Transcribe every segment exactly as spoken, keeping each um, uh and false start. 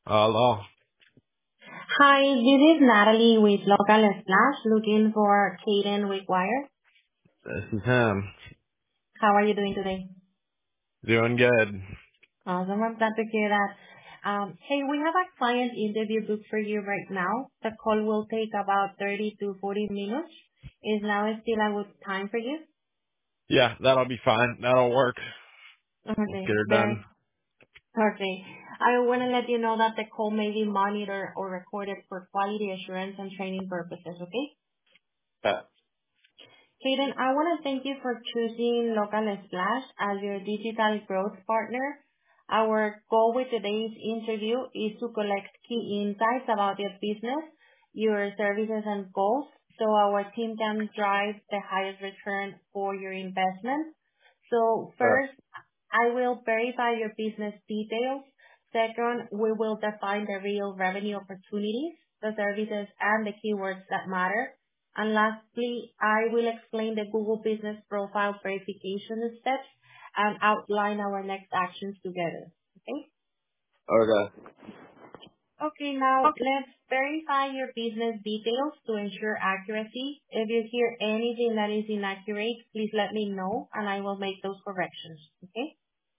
Hello. Hi, this is Natalie with Local Splash looking for Kaden Wickwire. This is him. How are you doing today? Doing good. Awesome. I'm glad to hear that. Um, hey, we have a client interview booked for you right now. The call will take about thirty to forty minutes. Is now still a good time for you? Yeah, that'll be fine. That'll work. Let's Okay, get her very done. okay. I want to let you know that the call may be monitored or recorded for quality assurance and training purposes, okay? Yeah. Hayden, I want to thank you for choosing Local Splash as your digital growth partner. Our goal with today's interview is to collect key insights about your business, your services, and goals, so our team can drive the highest return for your investment. So Uh, first, I will verify your business details. Second, we will define the real revenue opportunities, the services, and the keywords that matter. And lastly, I will explain the Google Business Profile verification steps and outline our next actions together. Okay? okay. Okay, now let's verify your business details to ensure accuracy. If you hear anything that is inaccurate, please let me know and I will make those corrections. Okay?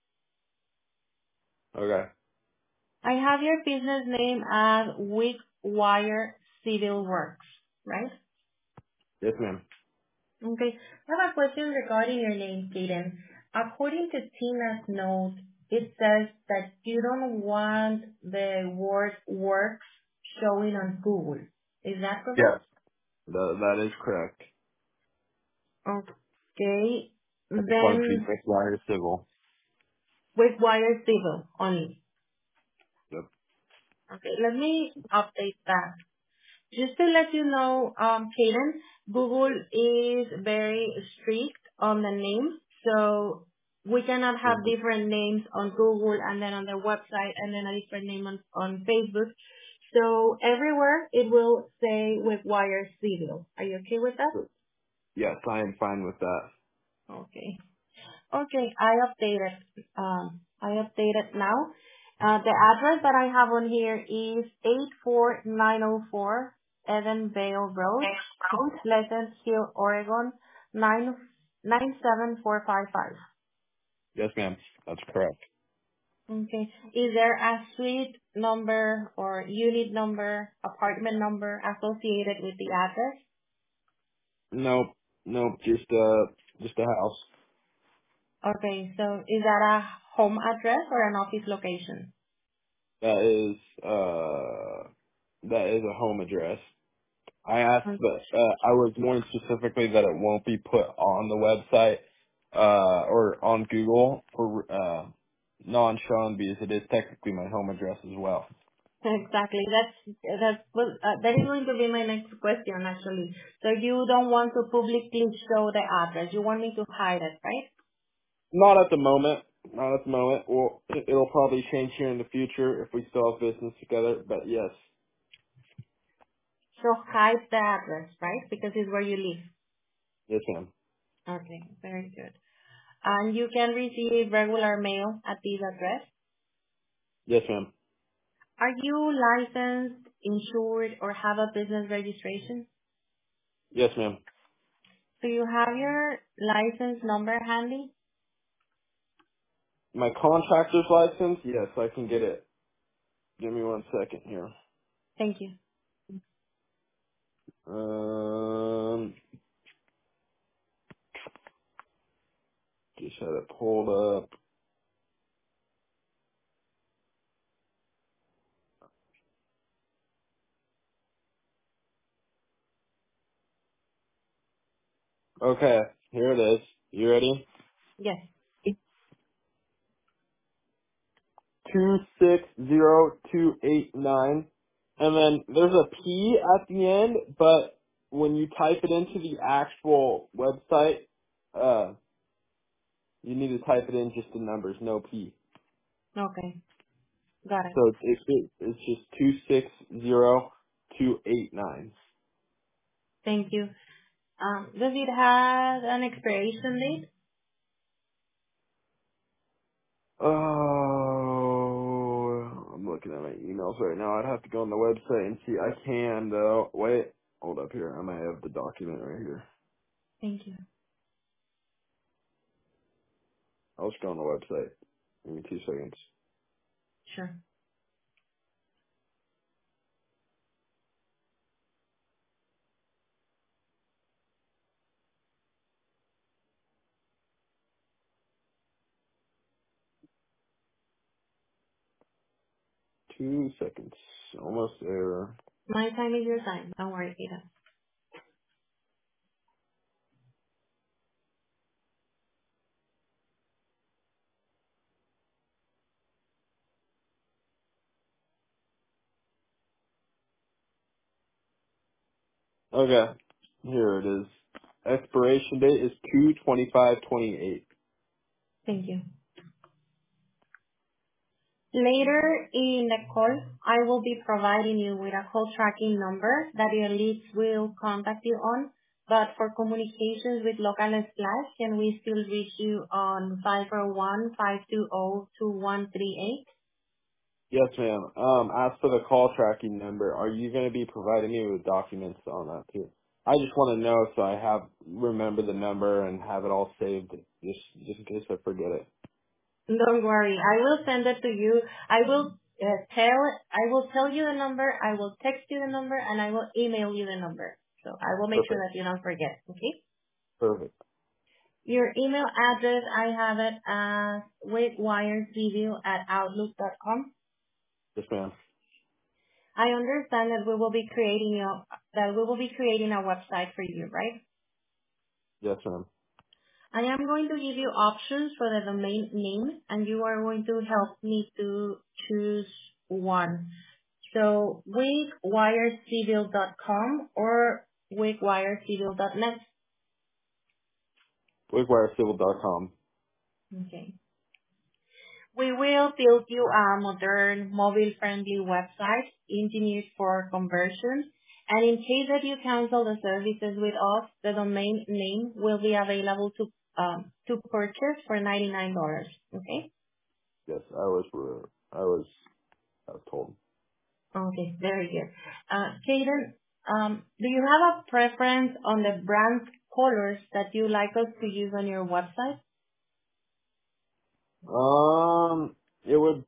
Okay. I have your business name as Wickwire Civil Works, right? Yes, ma'am. Okay. I have a question regarding your name, Kaden. According to Tina's note, it says that you don't want the word works showing on Google. Is that Yes. correct? That, that is correct. Okay. I just want to be Then wire civil. Wickwire Civil only. Yep. Okay. Let me update that. Just to let you know, um, Kaden, Google is very strict on the name, so we cannot have Mhm. different names on Google and then on their website and then a different name on, on Facebook. So everywhere it will say with Wire Studio. Are you okay with that? Yes, I am fine with that. Okay. Okay, I updated. Um, I updated now. Uh, the address that I have on here is eight four nine zero four Edenvale Road, Pleasant Hill, Oregon, nine nine seven four five five. Yes, ma'am. That's correct. Okay. Is there a suite number or unit number, apartment number associated with the address? Nope. Nope. Just uh, just a house. Okay, so is that a home address or an office location? That is uh, that is a home address. I asked, but uh, I was warned specifically that it won't be put on the website uh, or on Google for uh, non-shown because it is technically my home address as well. Exactly. That's that's well, uh, that is going to be my next question actually. So you don't want to publicly show the address. You want me to hide it, right? Not at the moment. Not at the moment. Well, it, it'll probably change here in the future if we still have business together. But yes, So hide the address, right? Because it's where you live. yes, ma'am. Okay, very good. And you can receive regular mail at this address. Yes, ma'am. Are you licensed, insured, or have a business registration? Yes, ma'am. Do you have your license number handy? My contractor's license. Yes, I can get it. Give me one second here. Thank you. Um, just had it pulled up. Okay, here it is. You ready? Yes. Two six zero two eight nine, and then there's a P at the end, but when you type it into the actual website, uh, you need to type it in just the numbers, no P. Okay. Got it. So it's it's, it's just two six zero two eight nine. Thank you. Um, does it have an expiration date? Oh, looking at my emails right now. I'd have to go on the website and see. I can though. Wait, hold up here. I might have the document right here. Thank you. I'll just go on the website. Give me two seconds. Sure. Two seconds. Almost there. My time is your time. Don't worry, Kayden. Okay. Here it is. Expiration date is two twenty five twenty eight. Thank you. Later in the call, I will be providing you with a call tracking number that your leads will contact you on. But for communications with local slash, can we still reach you on five oh one, five two zero, two one three eight? Yes, ma'am. Um, as for the call tracking number, are you going to be providing me with documents on that too? I just want to know so I have remember the number and have it all saved, just just in case I forget it. Don't worry, I will send it to you. I will uh, tell, I will tell you the number, I will text you the number, and I will email you the number. So I will make sure Perfect. that you don't forget, okay? Perfect. Your email address, I have it as wigwiresvideo at outlook dot com. Yes, ma'am. I understand that we will be creating a, that we will be creating a website for you, right? Yes, ma'am. I am going to give you options for the domain name, and you are going to help me to choose one. So wigwirecivil dot com or wigwirecivil dot net. wigwire civil dot com. Okay. We will build you a modern, mobile-friendly website engineered for conversion. And in case that you cancel the services with us, the domain name will be available to um, to purchase for ninety-nine dollars. Okay? Yes, I was. uh, I was. I was told. Okay, very good. Uh, Kaden, um, do you have a preference on the brand colors that you like us to use on your website? Um, it would.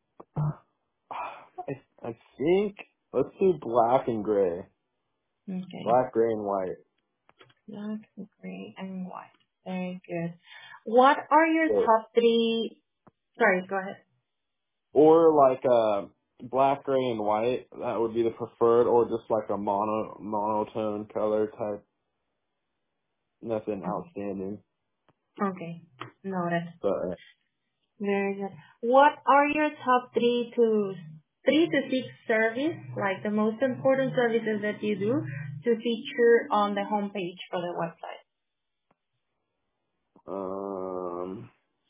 I I think let's do black and gray. Okay. Black, gray, and white. Black, gray, and white. Very good. What are your So, top three? Sorry, go ahead. or like uh black, gray, and white. That would be the preferred, or just like a mono monotone color type. Nothing outstanding. Okay. Noted. But uh, Very good. What are your top three to three to six service, like the most important services that you do to feature on the homepage for the website? um,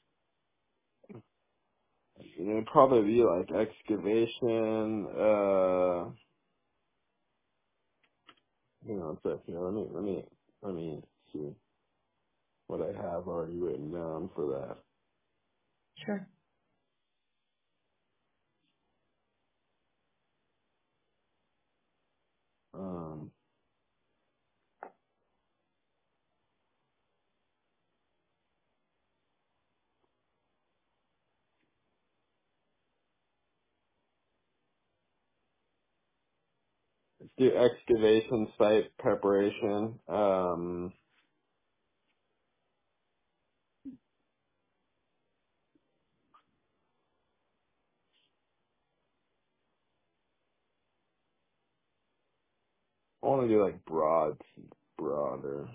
you know, it'd probably be like excavation. Uh, hang on a sec. Here, let me let me let me see what I have already written down for that. Sure. Um, let's do excavation site preparation. Um, I want to do like broad, broader.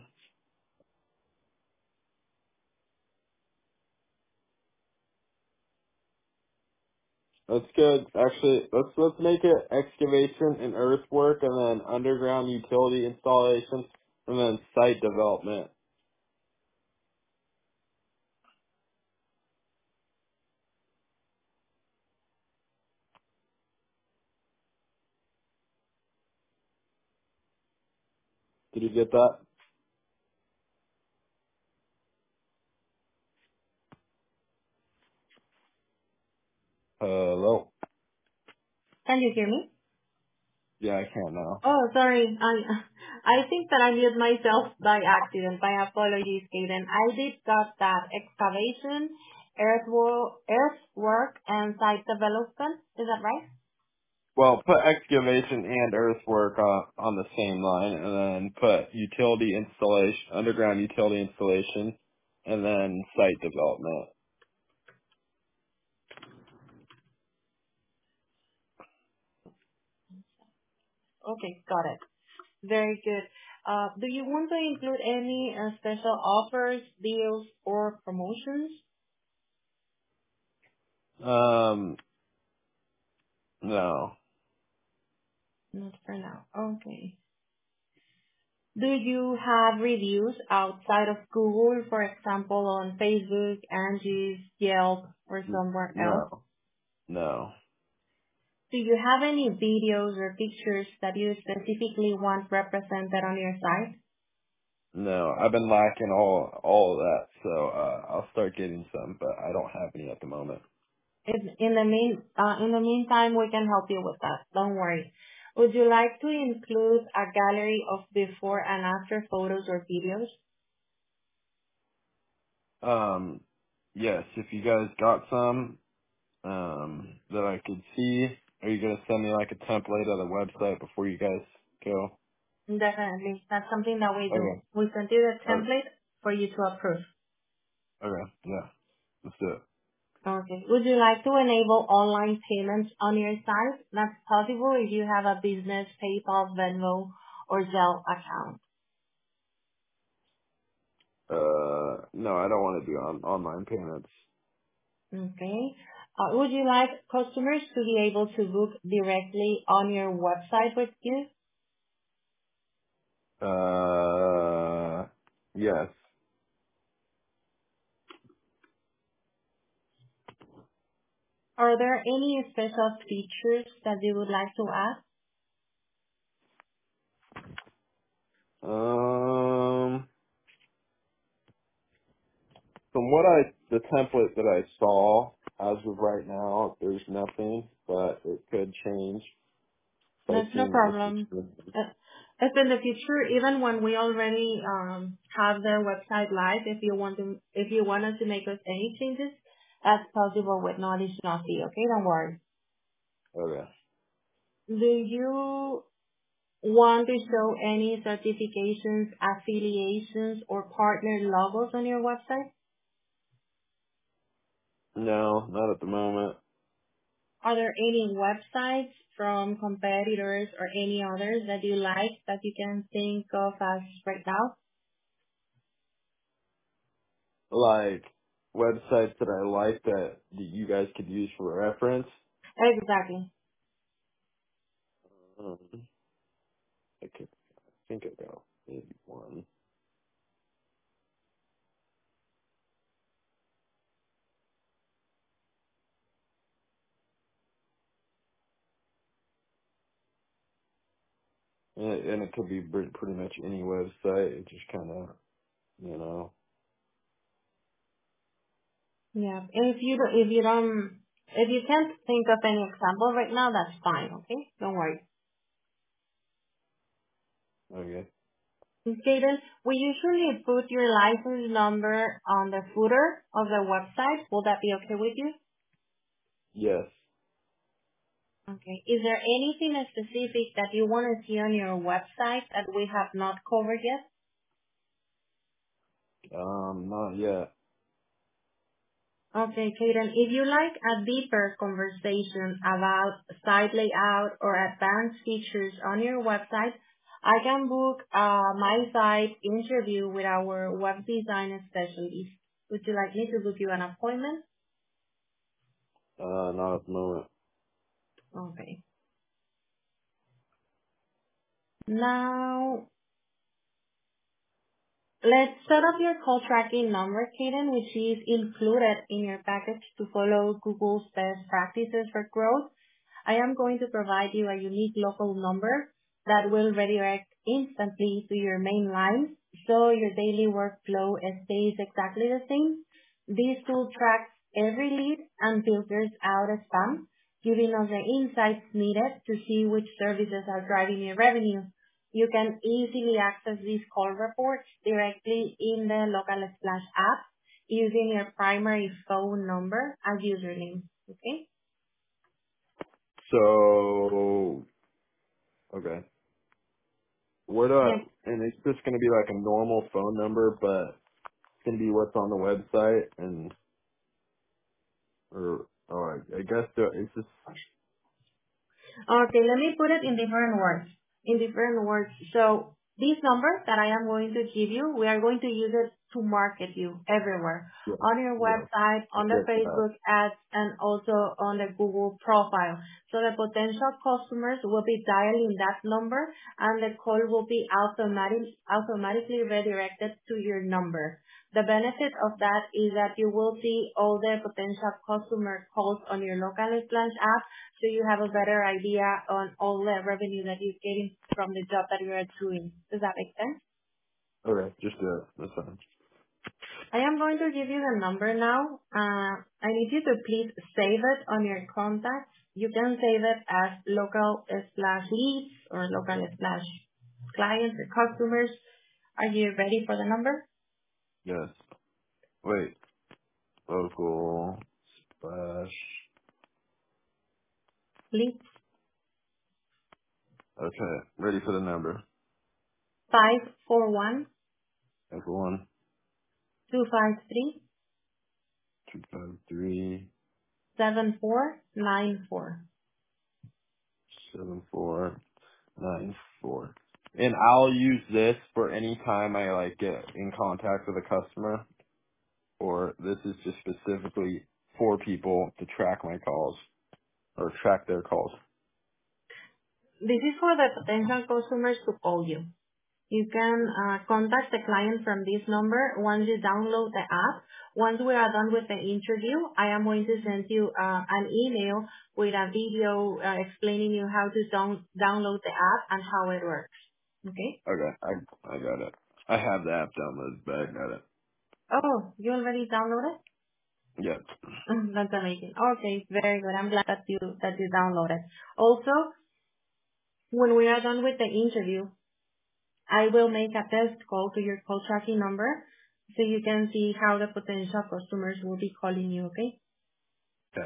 That's good. Actually, let's let's make it excavation and earthwork, and then underground utility installation, and then site development. Did you get that? Hello. Can you hear me? Yeah, I can't now. Oh, sorry. I I think that I muted myself by accident. My apologies, Kaden. I did got that excavation, earthwork, earthwork, and site development. Is that right? Well, put excavation and earthwork on, on the same line, and then put utility installation, underground utility installation, and then site development. Okay, got it. Very good. Uh, do you want to include any uh, special offers, deals, or promotions? Um, no, Not for now. Okay. Do you have reviews outside of Google, for example, on Facebook, Angie's, Yelp, or N- somewhere else? no, no, Do you have any videos or pictures that you specifically want represented on your site? no. I've been lacking all all of that, so uh, I'll start getting some, but I don't have any at the moment. In in the mean uh, in the meantime, we can help you with that. Don't worry. Would you like to include a gallery of before and after photos or videos? Um, yes, if you guys got some um, that I could see, are you gonna send me like a template of the website before you guys go? Definitely. That's something that we do. Okay. We send you the Okay. template for you to approve. Okay. Yeah. Let's do it. Okay. Would you like to enable online payments on your site? That's possible if you have a business PayPal, Venmo, or Zelle account. Uh, no, I don't want to do on online payments. Okay. Uh, would you like customers to be able to book directly on your website with you? Uh, yes. Are there any special features that you would like to add? Um, from what I, the template that I saw as of right now, there's nothing, but it could change if That's I no see what the problem. future. Uh, If in the future, even when we already um, have their website live, if you want to, if you want us to make us any changes, that's possible with no additional fee. Okay, don't worry. Okay. Do you want to show any certifications, affiliations, or partner logos on your website? No, not at the moment. Are there any websites from competitors or any others that you like that you can think of as right now? Like websites that I like that you guys could use for reference. Exactly. Um, I could think about maybe one. And it, and it could be pretty pretty much any website. It just kind of, you know. Yeah. If you don't, if you don't, if you can't think of any example right now, that's fine. Okay, don't worry. Okay. Okay, then we usually put your license number on the footer of the website. Will that be okay with you? Yes. Okay. Is there anything specific that you want to see on your website that we have not covered yet? Um, not yet. Okay, Kaden, if you like a deeper conversation about site layout or advanced features on your website, I can book a my site interview with our web design specialist. Would you like me to book you an appointment? Uh, not at the moment. Okay. Now, let's set up your call tracking number, Kaden, which is included in your package to follow Google's best practices for growth. I am going to provide you a unique local number that will redirect instantly to your main line so your daily workflow stays exactly the same. This tool tracks every lead and filters out spam. giving us the insights needed to see which services are driving your revenue. You can easily access these call reports directly in the Local Splash app using your primary phone number as username. Okay? So, okay. Where do I, Yes. and it's just going to be like a normal phone number, but it's going to be what's on the website and, or, oh, I, I guess the, it's just, Okay, let me put it in different words. In different words. So this number that I am going to give you, we are going to use it to market you everywhere. yeah, On your yeah, website, I on the get that. Facebook ads, and also on the Google profile. So the potential customers will be dialing that number and the call will be automatic, automatically redirected to your number. The benefit of that is that you will see all the potential customer calls on your local Splash app, so you have a better idea on all the revenue that you're getting from the job that you are doing. Does that make sense? Okay, just do it. That's fine. I am going to give you the number now. Uh, I need you to please save it on your contacts. You can save it as local slash leads or local slash clients or customers. Are you ready for the number? Yes. Wait, local, splash, Leads okay, ready for the number. five four one Everyone, two five three two five three, seven four nine four. seven four, nine four. And I'll use this for any time I like get in contact with a customer, or this is just specifically for people to track my calls or track their calls. This is for the potential customers to call you. You can uh, contact the client from this number once you download the app. Once we are done with the interview, I am going to send you uh, an email with a video uh, explaining you how to down- download the app and how it works. Okay? Okay, I I got it. I have the app downloaded, but I got it. Oh, you already downloaded? Yep. Mm, That's amazing. Okay, very good. I'm glad that you that you downloaded. Also, when we are done with the interview, I will make a test call to your call tracking number so you can see how the potential customers will be calling you, okay? Okay.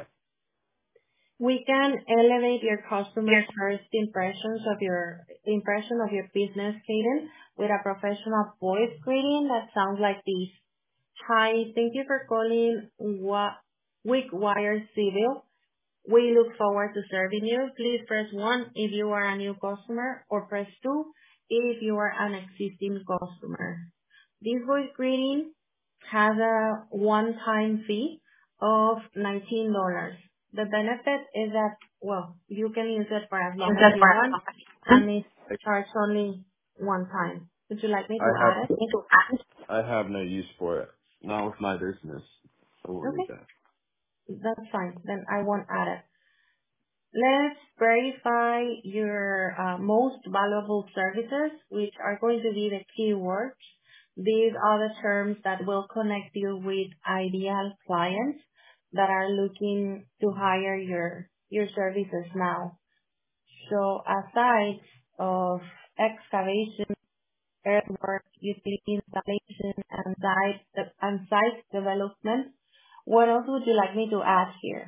We can elevate your customers' first impressions of your impression of your business, Kaden, with a professional voice greeting that sounds like this. Hi, thank you for calling Wa- Wickwire Civil. We look forward to serving you. Please press one if you are a new customer or press two if you are an existing customer. This voice greeting has a one-time fee of nineteen dollars. The benefit is that, well, you can use it for as long as you want, and it's charged only one time. Would you like me I to have add it? I have no use for it. Not with my business. I won't need Okay, that. that's fine. Then I won't add it. Let's verify your uh, most valuable services, which are going to be the keywords. These are the terms that will connect you with ideal clients that are looking to hire your your services now. So aside of excavation, earthwork, utility installation, and site and site development, what else would you like me to add here?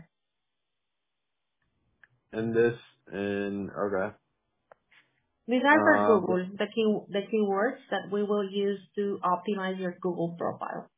And this and okay. These are for Um. Google, the key the keywords that we will use to optimize your Google profile.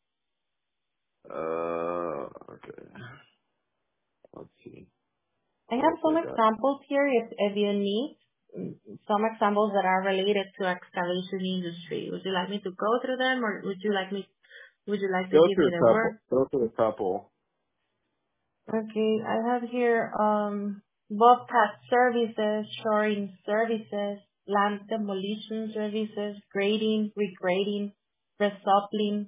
Uh. Okay. Let's see. I What have else some I got? examples here if, if you need mm, some examples that are related to excavation industry. Would you like me to go through them or would you like me would you like to Go give through you a the word? couple. Go through a couple. Okay, I have here um bobcat services, shoring services, land demolition services, grading, regrading, resuppling,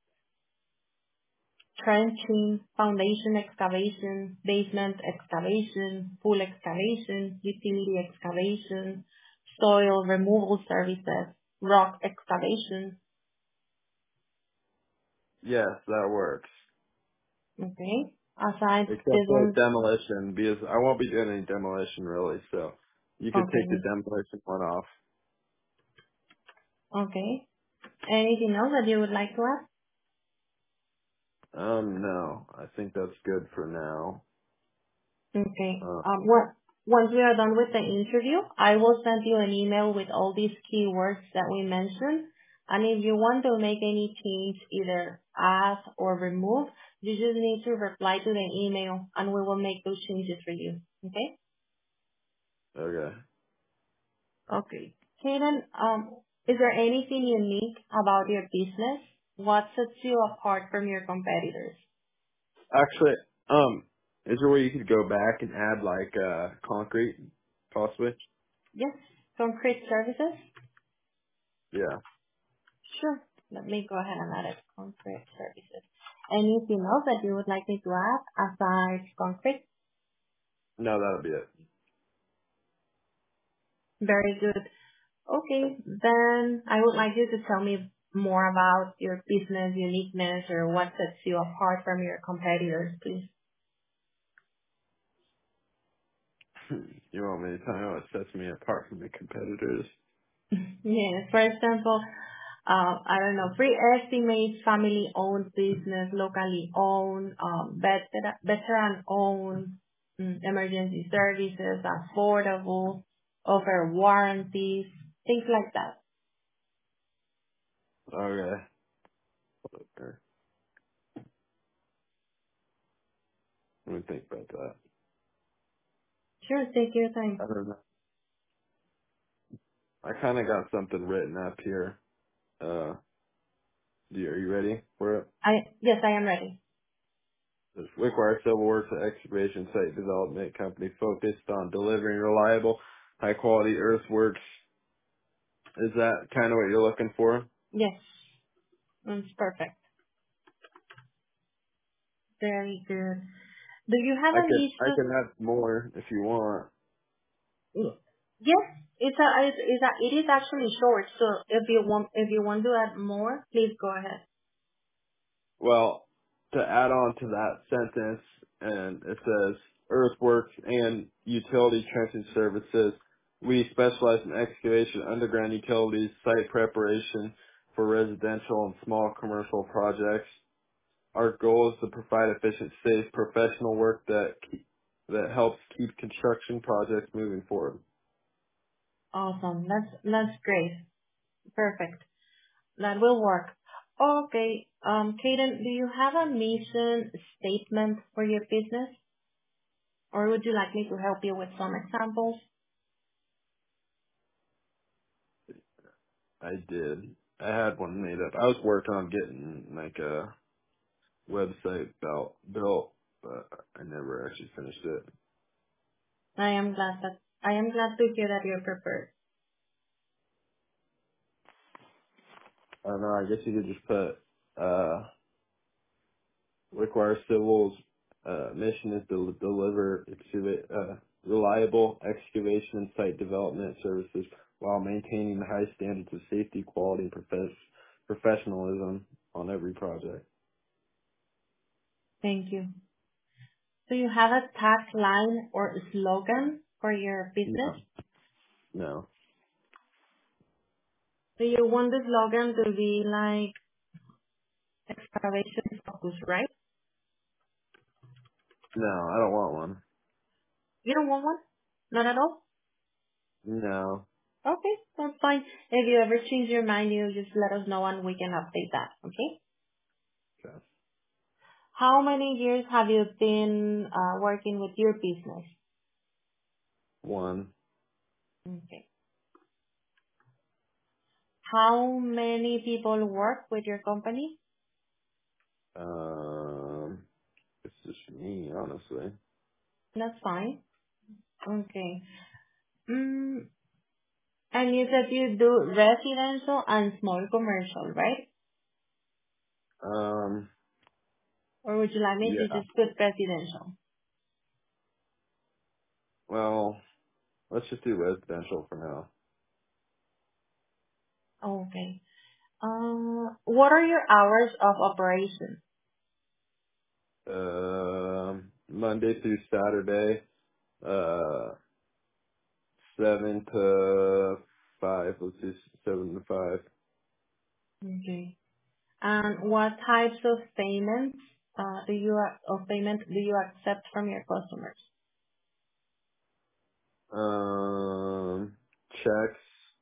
trenching, foundation excavation, basement excavation, pool excavation, utility excavation, soil removal services, rock excavation. Yes, that works. Okay. Aside Except this for one. demolition, because I won't be doing any demolition really, so you could take the Okay. demolition one off. Okay. Anything else that you would like to ask? Um, no, I think that's good for now. Okay. Uh, Um, what, once we are done with the interview, I will send you an email with all these keywords that we mentioned. And if you want to make any change, either add or remove, you just need to reply to the email and we will make those changes for you. Okay? okay. Okay. Kaden, um, is there anything unique about your business? What sets you apart from your competitors? Actually, um, is there a way you could go back and add like uh concrete, possibly? Yes. Concrete services? Yeah. Sure. Let me go ahead and add it. Concrete services. Anything else that you would like me to add aside concrete? No, that'll be it. Very good. Okay. Then I would like you to tell me more about your business uniqueness or what sets you apart from your competitors, please. You want me to tell you what sets me apart from the competitors? Yes. For example, uh, I don't know, free estimates, family-owned business, locally owned, um, veteran- veteran-owned, mm, emergency services, affordable, offer warranties, things like that. Okay. Okay. Let me think about that. Sure, take your time. I don't know. I kind of got something written up here. Uh, do you, are you ready for it? I Yes, I am ready. This Wickwire Civil Works and Excavation Site Development Company focused on delivering reliable, high quality earthworks. Is that kind of what you're looking for? Yes, that's perfect. Very good. Do you have I a could I mission? can add more if you want. Yes, it's a, it's it's a, it is actually short. So if you want, if you want to add more, please go ahead. Well, to add on to that sentence, and it says earthworks and utility trenching services. We specialize in excavation, underground utilities, site preparation for residential and small commercial projects. Our goal is to provide efficient, safe, professional work that keep, that helps keep construction projects moving forward. Awesome. That's that's great. Perfect. That will work. Okay. Um, Kaden, do you have a mission statement for your business, or would you like me to help you with some examples? I did. I had one made up. I was working on getting like a website built, built, but I never actually finished it. I am glad that I am glad to hear that you're prepared. I don't know. I guess you could just put uh, Wickwire Civil's uh, mission is to deliver excavate, uh, reliable excavation and site development services while maintaining the high standards of safety, quality, and profes- professionalism on every project. Thank you. Do you have a tagline or slogan for your business? No, no, Do you want the slogan to be like excavation focus, right? no. I don't want one. You don't want one? Not at all? No. Okay, that's fine. If you ever change your mind, you just let us know and we can update that, okay? Okay. How many years have you been uh, working with your business? One. Okay. How many people work with your company? Um, it's just me, honestly. That's fine. Okay. Mm, and you said you do residential and small commercial, right? Um, Or would you like me to yeah. just put residential? Well, let's just do residential for now. Okay. Uh, what are your hours of operation? Monday through Saturday, uh, seven to five. Let's do seven to five. Okay. And what types of payments uh, do you of payment do you accept from your customers? Um, checks.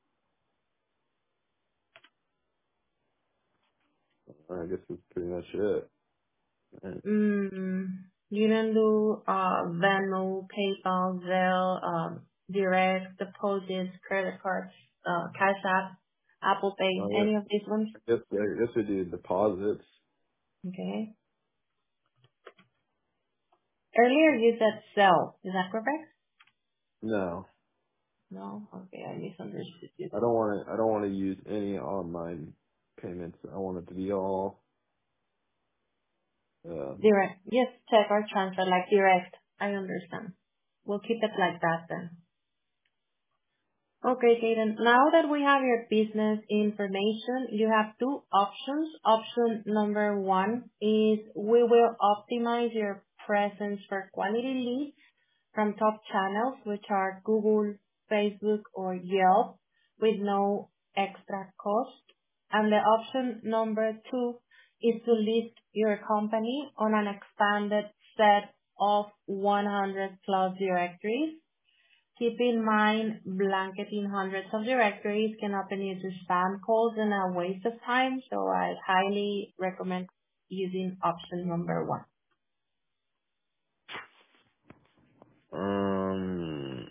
I guess that's pretty much it. Right. Mm, you don't do uh, Venmo, PayPal, Zelle, um, direct deposits, credit cards, uh, Cash App, Apple Pay, Oh, yeah. any of these ones? I guess I guess we do deposits. Okay. Earlier you said Zelle. Is that correct? No, No? Okay, I misunderstood you. I don't want to. I don't want to use any online payments. I want it to be all. Um, Direct. Yes, check or transfer, like direct. I understand. We'll keep it like that then. Okay, Kaden. Now that we have your business information, you have two options. Option number one is we will optimize your presence for quality leads from top channels, which are Google, Facebook, or Yelp, with no extra cost. And the option number two is to list your company on an expanded set of one hundred plus directories. Keep in mind, blanketing hundreds of directories can open you to spam calls and a waste of time, so I highly recommend using option number one. um,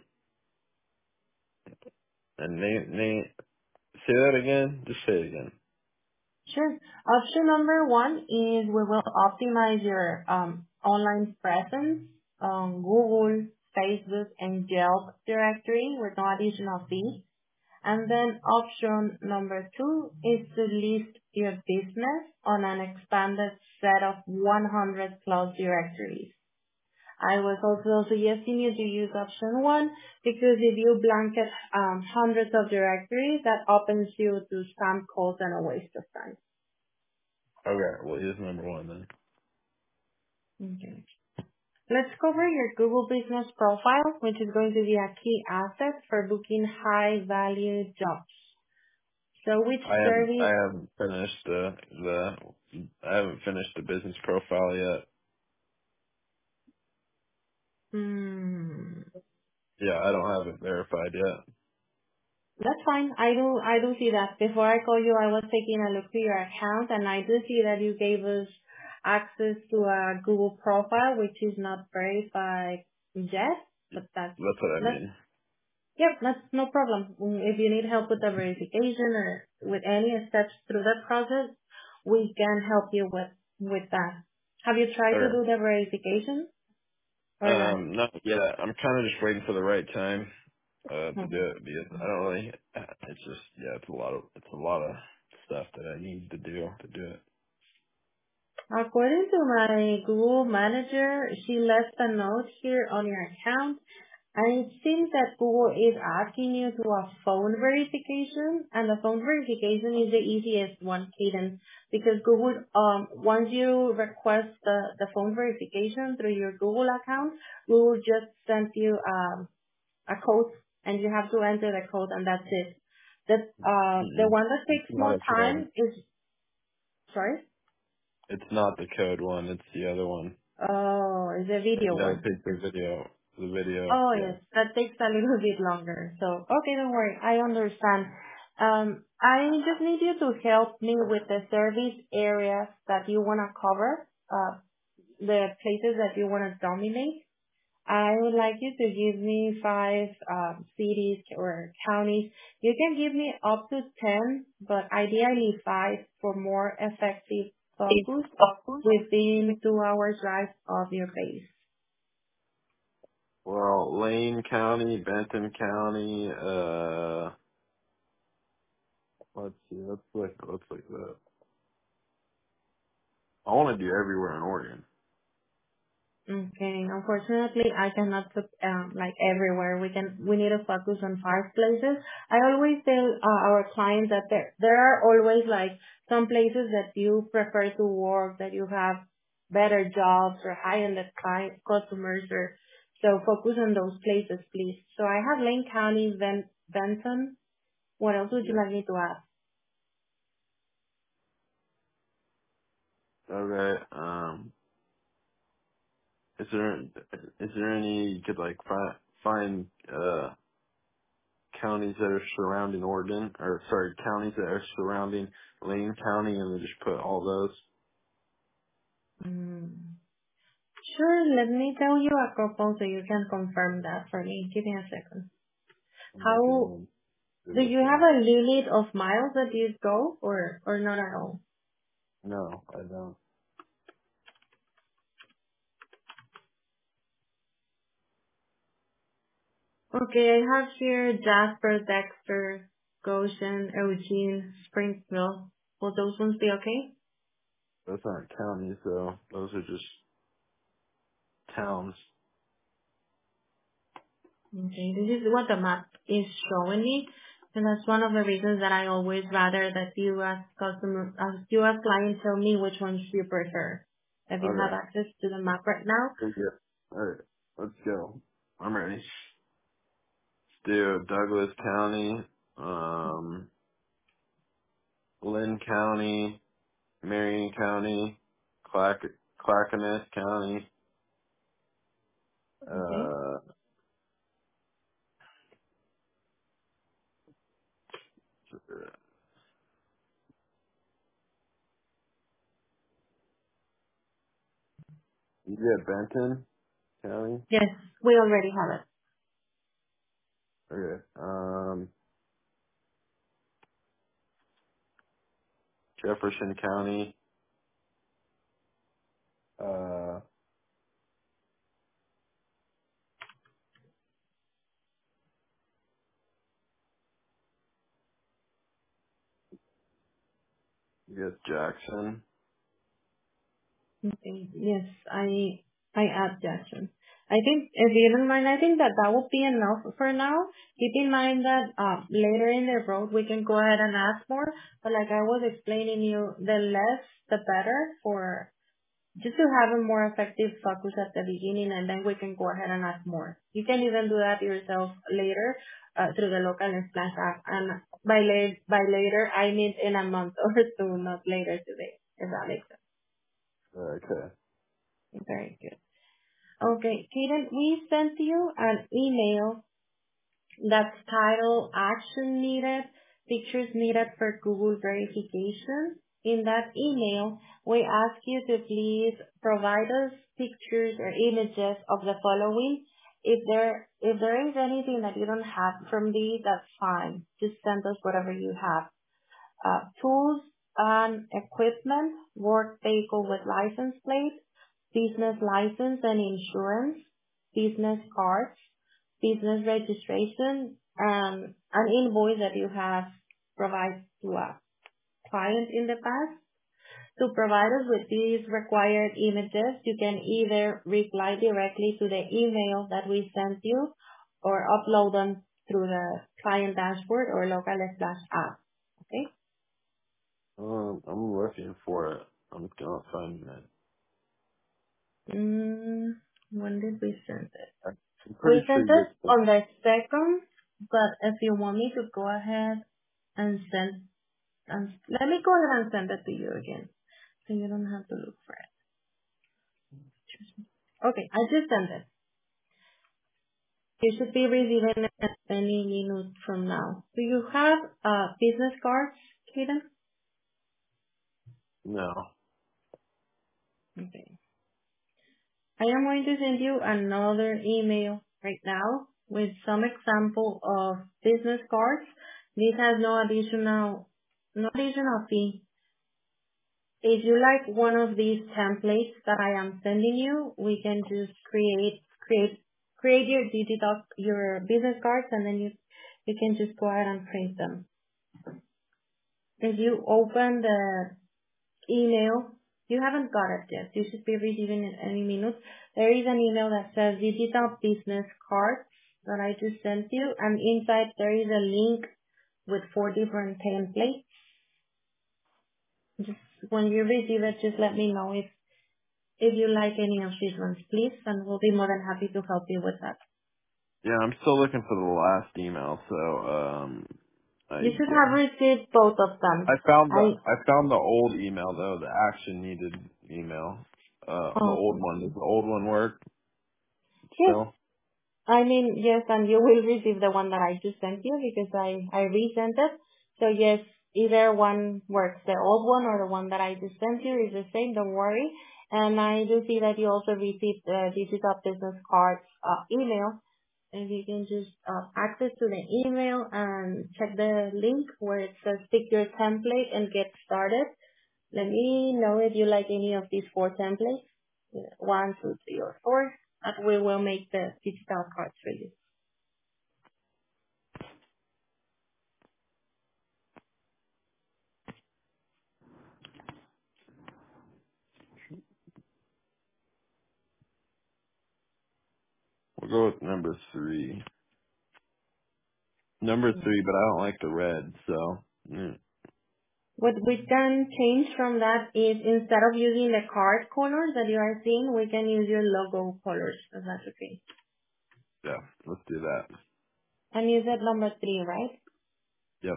and name name. Say that again. Just say it again. Sure. Option number one is we will optimize your um, online presence on Google, Facebook, and Yelp directory with no additional fee. And then option number two is to list your business on an expanded set of one hundred plus directories. I was also suggesting you to use option one because if you blanket um, hundreds of directories, that opens you to spam calls and a waste of time. Okay. Well, here's number one then. Okay. Let's cover your Google Business Profile, which is going to be a key asset for booking high-value jobs. So which I haven't. I service? haven't finished the the. I haven't finished the business profile yet. Hmm. Yeah, I don't have it verified yet. That's fine. I do I do see that. Before I call you, I was taking a look to your account, and I do see that you gave us access to a Google profile, which is not verified yet, but that's That's what I that's mean. yep, that's no problem. Mm, If you need help with the verification or with any steps through that process, we can help you with with that. Have you tried to Okay. do the verification or not? Um, not yet. I'm kind of just waiting for the right time uh, to do Okay. it because I don't really. It's just yeah, it's a lot of it's a lot of stuff that I need to do to do it. According to my Google manager, she left a note here on your account, and it seems that Google is asking you to a phone verification, and the phone verification is the easiest one, Kaden, because Google, um, once you request the, the phone verification through your Google account, Google just sends you um, a code, and you have to enter the code, and that's it. The, uh, the Mm-mm. one that It's takes not more a code. time is, sorry? It's not the code one. It's the other one. Oh, it's a video You gotta one. take the video. The video. Oh, Yeah. yes, that takes a little bit longer. So, okay, don't worry. I understand. Um, I just need you to help me with the service areas that you want to cover, uh, the places that you want to dominate. I would like you to give me five um, cities or counties. You can give me up to ten, but ideally five for more effective focus within two hours drive of your base. Well, Lane County, Benton County. Uh, let's see. Let's look. Let's look that. I want to do everywhere in Oregon. Okay. Unfortunately, I cannot put um, like everywhere. We can. We need to focus on five places. I always tell uh, our clients that there there are always like some places that you prefer to work, that you have better jobs or high-end client customers or so focus on those places, please. So I have Lane County, Ven- Benton. What else would you Yeah. like me to add? Okay. Um, is there is there any you could like find find uh counties that are surrounding Oregon, or sorry, counties that are surrounding Lane County, and then just put all those? Mm. Sure, let me tell you a couple so you can confirm that for me. Give me a second. I'm looking How on do Google you have too. a limit of miles that you go or or not at all? No, I don't. Okay, I have here Jasper, Dexter, Goshen, Eugene, Springfield. Will those ones be okay? Those aren't counties though. Those are just towns. Okay, this is what the map is showing me, and that's one of the reasons that I always rather that you as customer, as you as client tell me which ones you prefer. If you have Okay. access to the map right now, Thank you. All right. Let's go. I'm ready. Let's do Douglas County, um, Lynn County, Marion County, Clack Clackamas County, okay? uh, you get Benton County. Yes, we already have it. Okay. Um, Jefferson County. Uh, you get Jackson. Okay. Yes, I I add Jackson. I think if you don't mind, I think that that would be enough for now. Keep in mind that uh, later in the road we can go ahead and ask more. But like I was explaining you, the less the better for just to have a more effective focus at the beginning, and then we can go ahead and ask more. You can even do that yourself later uh, through the local Splash app. And by late by later, I mean in a month or two, not later today. If that makes sense. Okay. Very good. Okay, Kaden, we sent you an email that's titled Action Needed, Pictures Needed for Google Verification. In that email, we ask you to please provide us pictures or images of the following. If there, if there is anything that you don't have from these, that's fine. Just send us whatever you have. Uh, tools and equipment, work vehicle with license plate, business license and insurance, business cards, business registration, and an invoice that you have provided to a client in the past. To provide us with these required images, you can either reply directly to the email that we sent you or upload them through the client dashboard or local slash app. Okay? Um, I'm looking for it. I'm not finding it. Mm, when did we send it? I'm We pretty sure sent you it get. on the second, but if you want me to go ahead and send, and let me go ahead and send it to you again, so you don't have to look for it. Okay, I just sent it. You should be receiving it any minute from now. Do you have uh business cards, Kaden? No. Okay. I am going to send you another email right now with some example of business cards. This has no additional, no additional fee. If you like one of these templates that I am sending you, we can just create, create, create your digital, your business cards, and then you, you can just go ahead and print them. If you open the email. You haven't got it yet. You should be receiving it any minute. There is an email that says digital business card that I just sent you, and inside there is a link with four different templates. Just when you receive it, just let me know if if you like any of these ones, please, and we'll be more than happy to help you with that. Yeah, I'm still looking for the last email, so um, I You should yeah. have received both of I them. found the I I found the old email though, the action needed email. Uh, the old okay. one. Does the old one work Yes, still? I mean, yes, and you will receive the one that I just sent you because I, I resent it. So yes, either one works. The old one or the one that I just sent you is the same, don't worry. And I do see that you also received the digital business cards uh, email. And you can just uh, access to the email and check the link where it says pick your template and get started. Let me know if you like any of these four templates. Yeah, One, two, three, or four. And we will make the digital cards for you. We'll go with number three. Number three, but I don't like the red, so mm, What we can change from that is instead of using the card colors that you are seeing, we can use your logo colors, if that's okay. yeah, let's do that. And you said number three, right? Yep.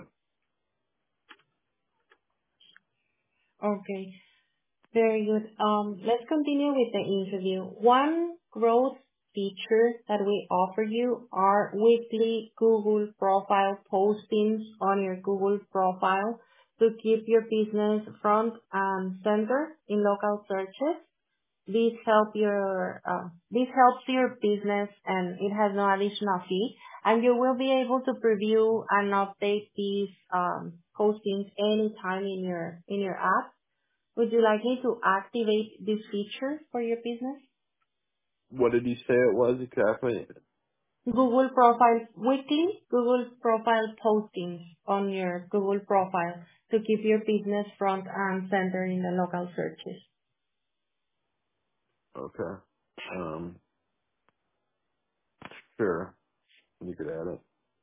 Okay. Very good. Um, let's continue with the interview. One growth feature that we offer you are weekly Google profile postings on your Google profile to keep your business front and center in local searches. This help your uh, this helps your business and it has no additional fee. And you will be able to preview and update these um, postings anytime in your in your app. Would you like me to activate this feature for your business? What did you say it was exactly? Google profile weekly Google profile postings on your Google profile to keep your business front and center in the local searches. Okay. Um, sure. You could add it.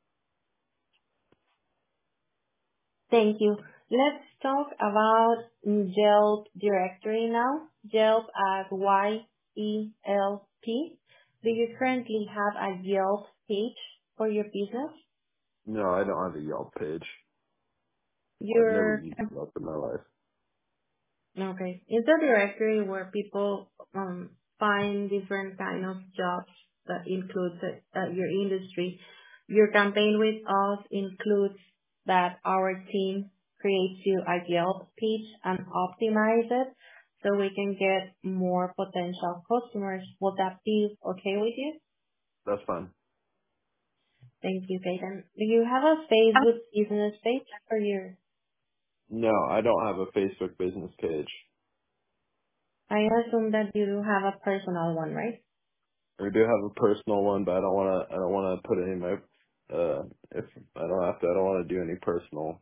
Thank you. Let's talk about Yelp directory now. Yelp as Y E L P. Do you currently have a Yelp page for your business? No, I don't have a Yelp page. I've never Your used Yelp in my life. Okay. It's a directory where people um find different kind of jobs that includes uh, uh, your industry. Your campaign with us includes that our team creates you a Yelp page and optimize it so we can get more potential customers. Would that be okay with you? That's fine. Thank you, Peyton. Do you have a Facebook business page for your? No, I don't have a Facebook business page. I assume that you do have a personal one, right? I do have a personal one, but I don't want to. I don't want to put any of my. Uh, if I don't have to, I don't want to do any personal.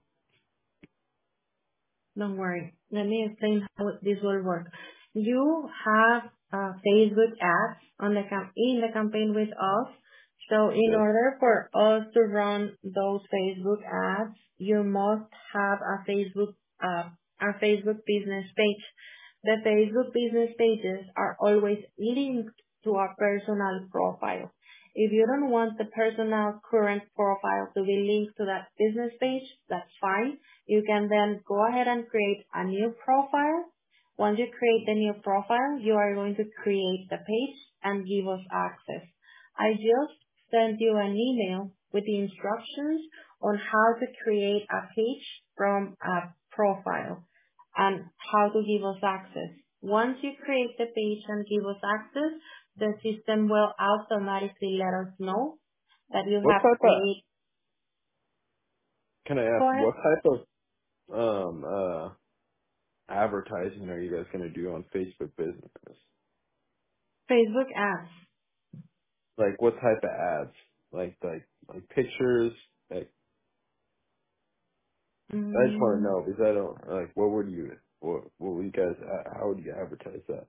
Don't worry. Let me explain how this will work. You have uh, Facebook ads on the cam- in the campaign with us. So in Yes, order for us to run those Facebook ads, you must have a Facebook uh, a Facebook business page. The Facebook business pages are always linked to a personal profile. If you don't want the personal current profile to be linked to that business page, that's fine. You can then go ahead and create a new profile. Once you create the new profile, you are going to create the page and give us access. I just sent you an email with the instructions on how to create a page from a profile and how to give us access. Once you create the page and give us access, the system will automatically let us know that you what have type of? created. Can I Go ask ahead. what type of um uh advertising are you guys going to do on Facebook business? Facebook ads. Like what type of ads? Like like like pictures? Like I just want to Mm, know because I don't like what would you what what would you guys uh, how would you advertise that?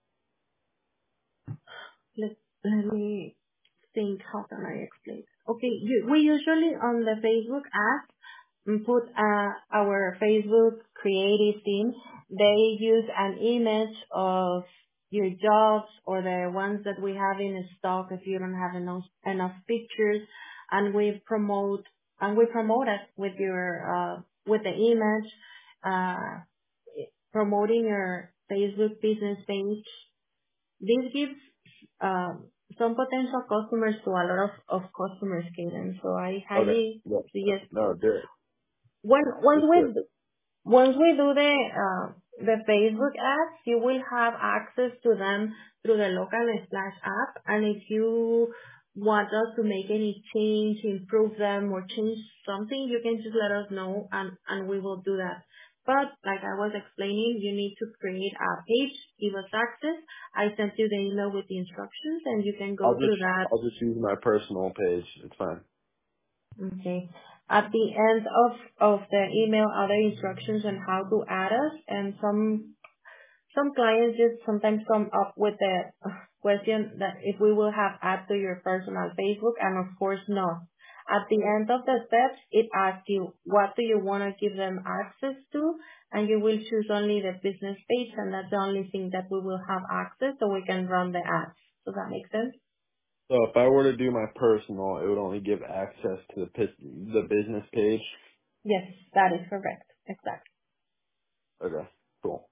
let, let me think. How can I explain? Okay, you, we usually on the Facebook ads mm, put uh, our Facebook creative team. They use an image of your jobs or the ones that we have in stock if you don't have enough enough pictures, and we promote and we promote it with your uh, with the image, uh, promoting your Facebook business page. This gives um, some potential customers to a lot of, of customers, Kaden. So I Okay. highly Yeah. suggest No, do it. when once Let's do it. we once we do the uh, the Facebook ads, you will have access to them through the local splash app. And if you want us to make any change, improve them, or change something, you can just let us know, and and we will do that. But like I was explaining, you need to create a page, give us access. I sent you the email with the instructions, and you can I'll go just through that. I'll just use my personal page. It's fine. Okay. At the end of of the email, other instructions on how to add us, and some some clients just sometimes come up with the uh, question that if we will have add to your personal Facebook, and of course no. At the end of the steps, it asks you what do you want to give them access to, and you will choose only the business page, and that's the only thing that we will have access, so we can run the ads. Does that make sense? So if I were to do my personal, it would only give access to the pis- the business page. Yes, that is correct. Exactly. Okay. Cool.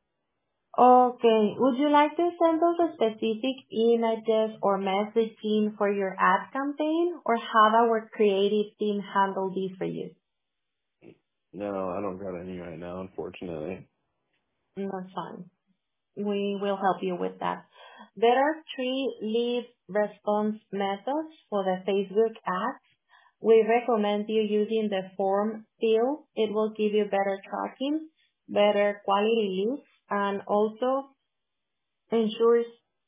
Okay. Would you like to send us a specific images or messaging for your ad campaign, or have our creative team handle this for you? No, I don't got any right now, unfortunately. That's fine. We will help you with that. There are three lead response methods for the Facebook ads. We recommend you using the form field. It will give you better tracking, better quality leads, and also ensures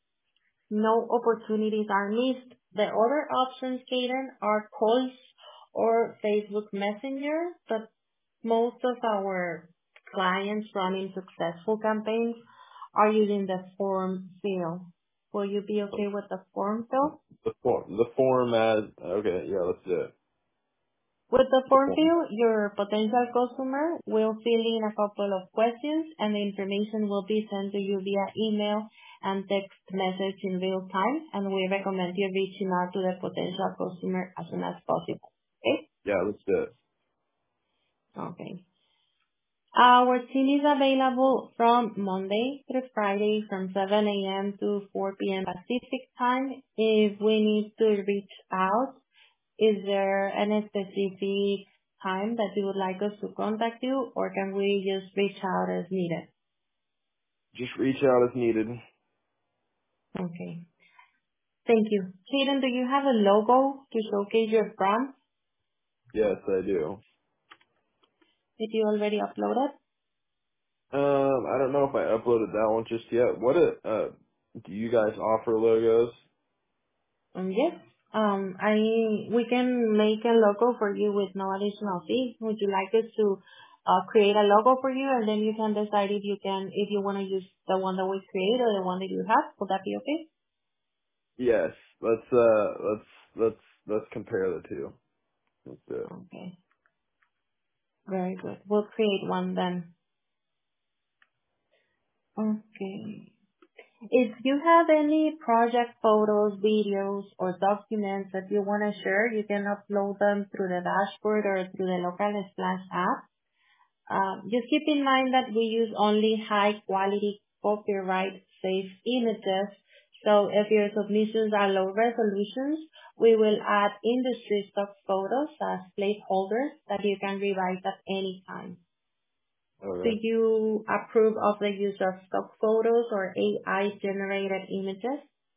no opportunities are missed. The other options, Kaden, are calls or Facebook Messenger, but most of our clients running successful campaigns are using the form field. Will you be okay with the form field? The form, the form as okay, yeah, let's do it. With the The form form. field, your potential customer will fill in a couple of questions, and the information will be sent to you via email and text message in real time, and we recommend you reaching out to the potential customer as soon as possible. Okay? Yeah, let's do it. Okay. Our team is available from Monday through Friday from seven a.m. to four p.m. Pacific time. If we need to reach out, is there any specific time that you would like us to contact you, or can we just reach out as needed? Just reach out if needed. Okay. Thank you. Hayden, do you have a logo to showcase your brand? Yes, I do. Did you already upload it? Um, I don't know if I uploaded that one just yet. What it, uh, do you guys offer logos? Um, yes. Um, I we can make a logo for you with no additional fee. Would you like us to uh, create a logo for you, and then you can decide if you can if you want to use the one that we create or the one that you have? Would that be okay? Yes. Let's uh, let's let's let's compare the two. Let's do it. Okay. Very good. We'll create one then. Okay. If you have any project photos, videos, or documents that you want to share, you can upload them through the dashboard or through the local Splash app. Um, just keep in mind that we use only high quality copyright safe images. So if your submissions are low resolutions, we will add industry stock photos as placeholders that you can revise at any time. Do Okay. you approve of the use of stock photos or A I generated images?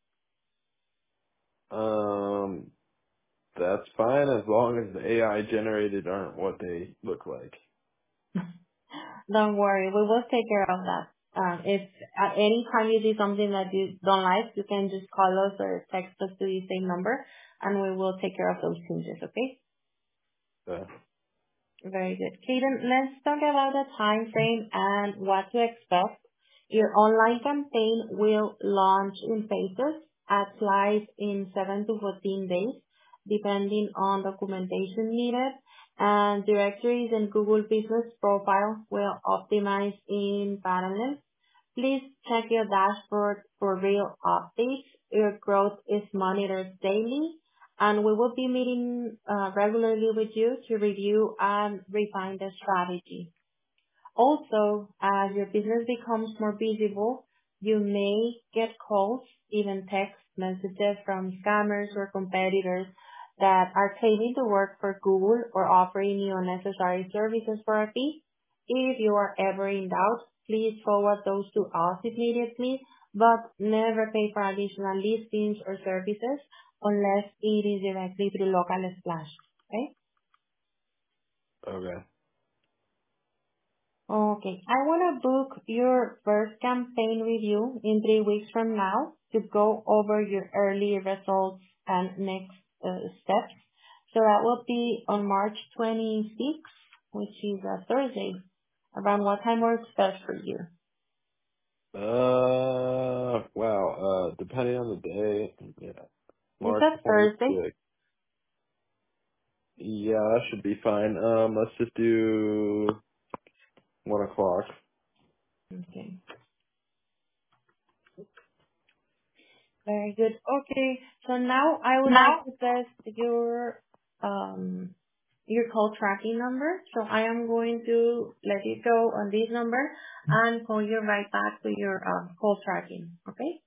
Um, that's fine as long as the A I generated aren't what they look like. Don't worry, we will take care of that. Um, if at any time you see something that you don't like, you can just call us or text us to the same number, and we will take care of those changes, okay? Uh, Very good. Kaden, let's talk about the time frame and what to expect. Your online campaign will launch in phases, at live in seven to fourteen days, depending on documentation needed, and directories and Google Business Profile will optimize in parallel. Please check your dashboard for real updates. Your growth is monitored daily, and we will be meeting uh, regularly with you to review and refine the strategy. Also, as your business becomes more visible, you may get calls, even text messages from scammers or competitors that are claiming to work for Google or offering you unnecessary services for a fee. If you are ever in doubt, please forward those to us immediately, but never pay for additional listings or services unless it is directly through Local Splash. Okay? Okay. Okay. I want to book your first campaign review in three weeks from now to go over your early results and next uh, steps. So that will be on March twenty-sixth, which is a Thursday. Around what time works best for you? Uh, wow. Uh, depending on the day, yeah, It's March a Thursday. twenty-sixth. Yeah, that should be fine. Um, let's just do one o'clock. Okay. Very good. Okay. So now I would like Now? to test your um your call tracking number. So I am going to let it go on this number and call you right back to your um call tracking. Okay?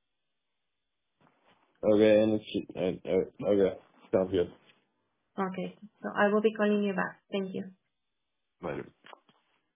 Okay, and it's uh, uh, okay. Sounds good. Okay. So I will be calling you back. Thank you. Later.